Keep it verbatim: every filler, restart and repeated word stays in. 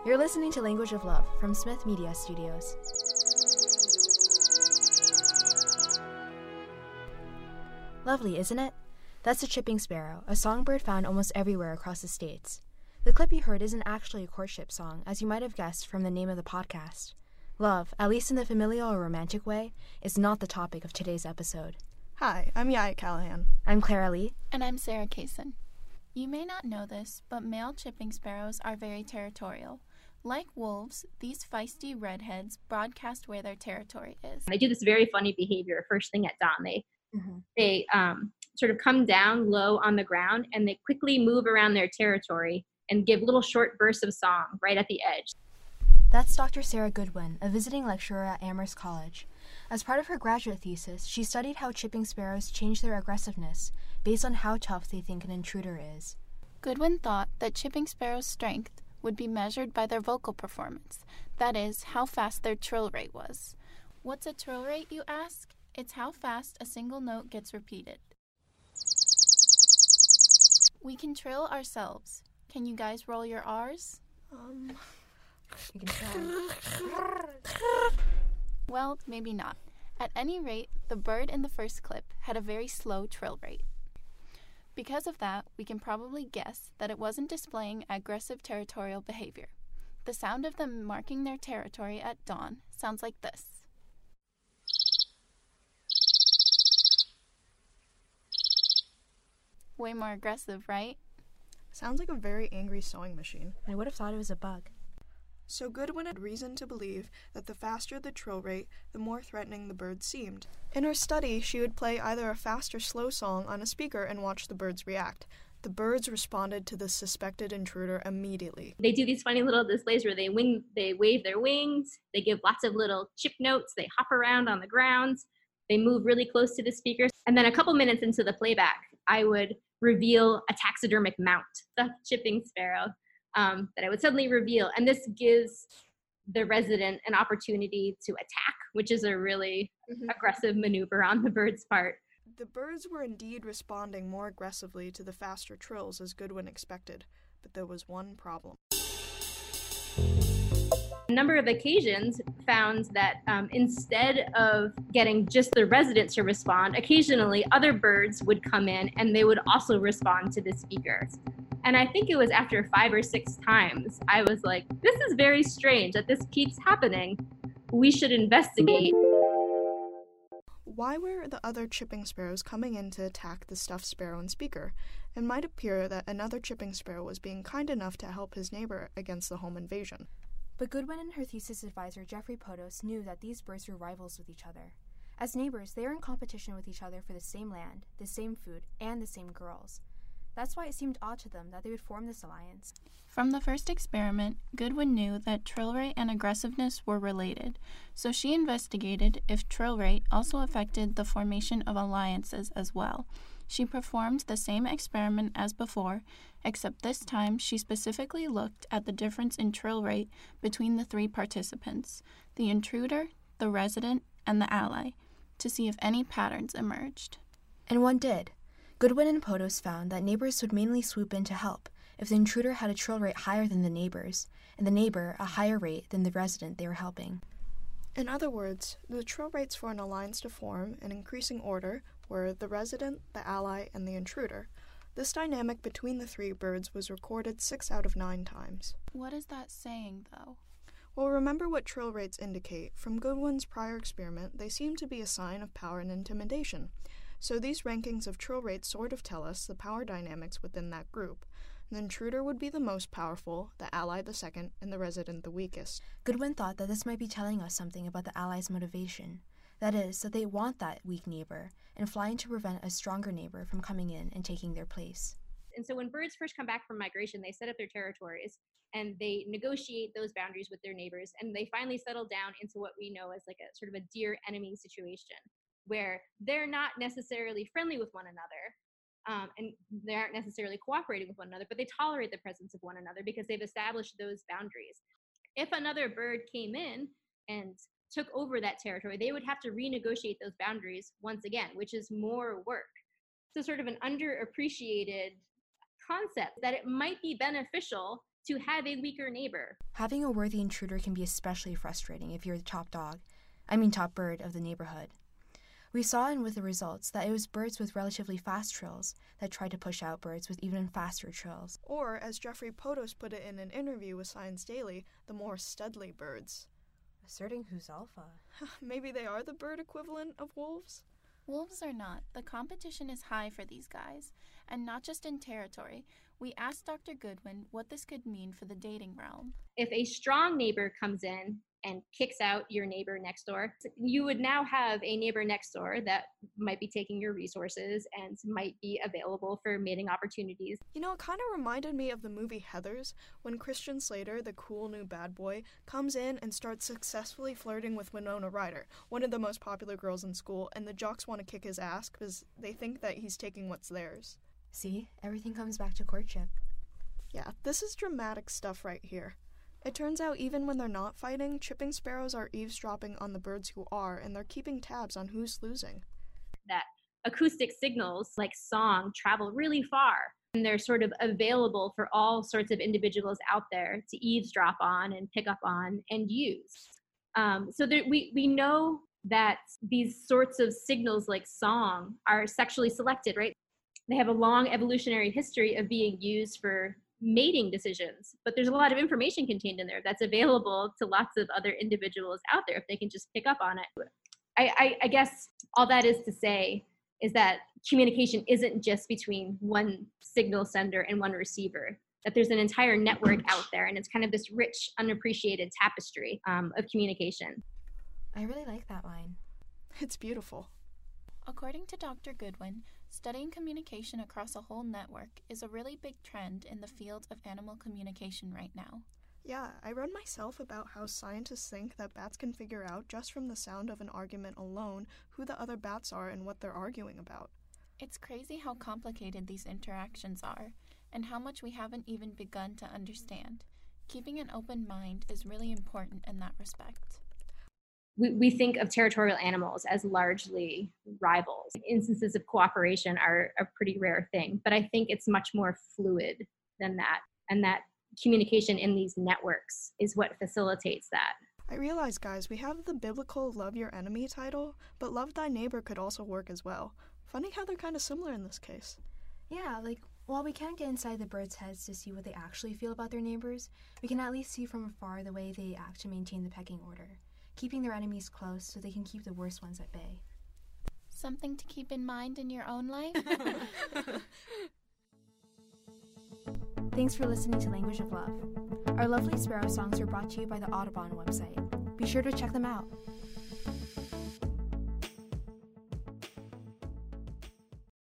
You're listening to Language of Love from Smith Media Studios. Lovely, isn't it? That's the chipping sparrow, a songbird found almost everywhere across the states. The clip you heard isn't actually a courtship song, as you might have guessed from the name of the podcast. Love, at least in the familial or romantic way, is not the topic of today's episode. Hi, I'm Yaya Callahan. I'm Clara Lee. And I'm Sarah Kaysen. You may not know this, but male chipping sparrows are very territorial. Like wolves, these feisty redheads broadcast where their territory is. They do this very funny behavior first thing at dawn. They Mm-hmm. they um, sort of come down low on the ground and they quickly move around their territory and give little short bursts of song right at the edge. That's Doctor Sarah Goodwin, a visiting lecturer at Amherst College. As part of her graduate thesis, she studied how chipping sparrows change their aggressiveness based on how tough they think an intruder is. Goodwin thought that chipping sparrows' strength would be measured by their vocal performance, that is, how fast their trill rate was. What's a trill rate, you ask? It's how fast a single note gets repeated. We can trill ourselves. Can you guys roll your R's? Um, You can try. Well, maybe not. At any rate, the bird in the first clip had a very slow trill rate. Because of that, we can probably guess that it wasn't displaying aggressive territorial behavior. The sound of them marking their territory at dawn sounds like this. Way more aggressive, right? sounds like a very angry sewing machine. I would have thought it was a bug. So Goodwin had reason to believe that the faster the trill rate, the more threatening the bird seemed. In her study, she would play either a fast or slow song on a speaker and watch the birds react. The birds responded to the suspected intruder immediately. They do these funny little displays where they wing, they wave their wings, they give lots of little chip notes, they hop around on the ground, they move really close to the speakers. And then a couple minutes into the playback, I would reveal a taxidermic mount, the chipping sparrow, um, that I would suddenly reveal. And this gives the resident an opportunity to attack, which is a really Mm-hmm. aggressive maneuver on the bird's part. The birds were indeed responding more aggressively to the faster trills as Goodwin expected, but there was one problem. A number of occasions found that um, instead of getting just the residents to respond, occasionally other birds would come in and they would also respond to the speakers. And I think it was after five or six times, I was like, this is very strange that this keeps happening. We should investigate. Why were the other chipping sparrows coming in to attack the stuffed sparrow and speaker? It might appear that another chipping sparrow was being kind enough to help his neighbor against the home invasion. But Goodwin and her thesis advisor, Jeffrey Potos, knew that these birds were rivals with each other. As neighbors, they are in competition with each other for the same land, the same food, and the same girls. That's why it seemed odd to them that they would form this alliance. From the first experiment, Goodwin knew that trill rate and aggressiveness were related, so she investigated if trill rate also affected the formation of alliances as well. She performed the same experiment as before, except this time she specifically looked at the difference in trill rate between the three participants, the intruder, the resident, and the ally, to see if any patterns emerged. And one did. Goodwin and Potos found that neighbors would mainly swoop in to help if the intruder had a trill rate higher than the neighbors, and the neighbor a higher rate than the resident they were helping. In other words, the trill rates for an alliance to form in increasing order were the resident, the ally, and the intruder. This dynamic between the three birds was recorded six out of nine times. What is that saying, though? Well, remember what trill rates indicate. From Goodwin's prior experiment, they seem to be a sign of power and intimidation. So these rankings of trill rates sort of tell us the power dynamics within that group. The intruder would be the most powerful, the ally the second, and the resident the weakest. Goodwin thought that this might be telling us something about the allies' motivation. That is, that they want that weak neighbor, and flying to prevent a stronger neighbor from coming in and taking their place. And so when birds first come back from migration, they set up their territories and they negotiate those boundaries with their neighbors, and they finally settle down into what we know as like a sort of a deer-enemy situation, where they're not necessarily friendly with one another, um, and they aren't necessarily cooperating with one another, but they tolerate the presence of one another because they've established those boundaries. If another bird came in and took over that territory, they would have to renegotiate those boundaries once again, which is more work. So sort of an underappreciated concept that it might be beneficial to have a weaker neighbor. Having a worthy intruder can be especially frustrating if you're the top dog, I mean top bird of the neighborhood. We saw in with the results that it was birds with relatively fast trills that tried to push out birds with even faster trills. Or, as Jeffrey Potos put it in an interview with Science Daily, the more studly birds. Asserting who's alpha. Maybe they are the bird equivalent of wolves? Wolves or not, the competition is high for these guys, and not just in territory. We asked Doctor Goodwin what this could mean for the dating realm. If a strong neighbor comes in and kicks out your neighbor next door, you would now have a neighbor next door that might be taking your resources and might be available for mating opportunities. You know, it kind of reminded me of the movie Heathers, when Christian Slater, the cool new bad boy, comes in and starts successfully flirting with Winona Ryder, one of the most popular girls in school, and the jocks want to kick his ass because they think that he's taking what's theirs. See, everything comes back to courtship. Yeah, this is dramatic stuff right here. It turns out even when they're not fighting, chipping sparrows are eavesdropping on the birds who are, and they're keeping tabs on who's losing. That acoustic signals, like song, travel really far, and they're sort of available for all sorts of individuals out there to eavesdrop on and pick up on and use. Um, so there, we, we know that these sorts of signals like song are sexually selected, right? They have a long evolutionary history of being used for mating decisions, but there's a lot of information contained in there that's available to lots of other individuals out there if they can just pick up on it. I, I, I guess all that is to say is that communication isn't just between one signal sender and one receiver, that there's an entire network out there, and it's kind of this rich, unappreciated tapestry um, of communication. I really like that line. It's beautiful. According to Doctor Goodwin, studying communication across a whole network is a really big trend in the field of animal communication right now. Yeah, I read myself about how scientists think that bats can figure out, just from the sound of an argument alone, who the other bats are and what they're arguing about. It's crazy how complicated these interactions are, and how much we haven't even begun to understand. Keeping an open mind is really important in that respect. We, we think of territorial animals as largely rivals. Instances of cooperation are a pretty rare thing, but I think it's much more fluid than that, and that communication in these networks is what facilitates that. I realize, guys, we have the biblical love your enemy title, but love thy neighbor could also work as well. Funny how they're kind of similar in this case. Yeah, like, while we can't get inside the birds' heads to see what they actually feel about their neighbors, we can at least see from afar the way they act to maintain the pecking order, keeping their enemies close so they can keep the worst ones at bay. Something to keep in mind in your own life? Thanks for listening to Language of Love. Our lovely sparrow songs are brought to you by the Audubon website. Be sure to check them out.